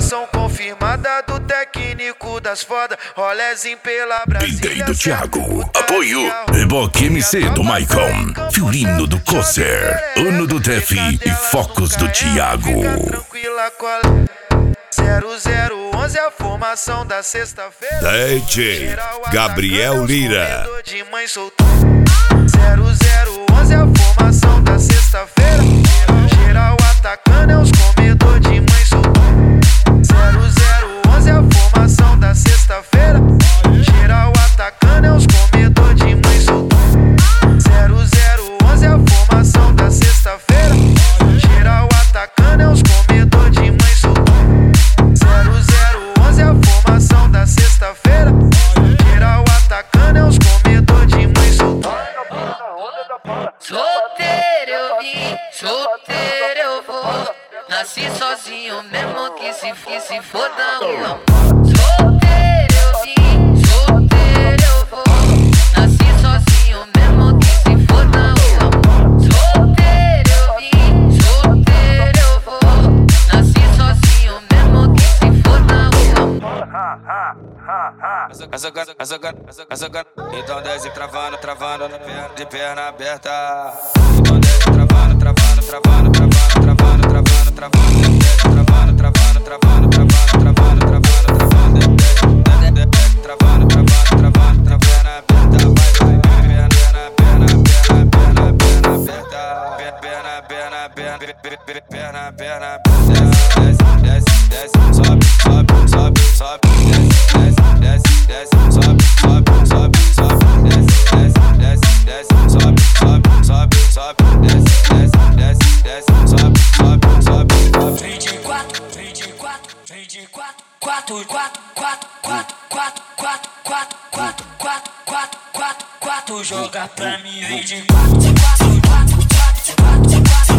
Formação confirmada do técnico das foda. Rolezinho pela Brasília. DJ do Thiago. Apoio Reboque MC do Maicon. Violino do Coser. Uno do Def e Focos do Thiago. Tranquila, colega. 0011 a formação da sexta-feira. DJ Gabriel Lira. 0011 a formação da sexta-feira. Geral atacando é os comedor de mãe solteira. 0011 a formação da sexta-feira. Geral atacando é os comedor de mãe solteira. 0011 a formação da sexta-feira. Geral atacando é os comedor de mãe solteira. 0011 a formação da sexta-feira. Geral atacando é os comedor de mãe solteira. Solteiro eu vim, solteiro eu vou. Nasci sozinho mesmo que se foda o amor. Solteiro eu vim, solteiro eu vou. Nasci sozinho mesmo que se foda o amor. Solteiro eu vim, solteiro eu vou. Nasci sozinho mesmo que se foda o amor. Então desce travando, de perna aberta. Então desce travando, travando, travando, travando, travando, travando, travando, travando, travando, travando, travando, travando, travando, travando, travando, perna aberta, vai, perna aberta, desce, desce, sobe, sobe, sobe, sobe, desce, desce, sobe, sobe, sobe, sobe, desce, desce, desce, sobe, sobe, sobe, sobe, desce, desce, desce, sobe, sobe, sobe, sobe. 24, 24, 24, 4, 4, 4, 4, 4, 4, 4, 4, 4, 4, 4, 4, joga pra mim, 24, 4, 4, 4, 4, 4, 4.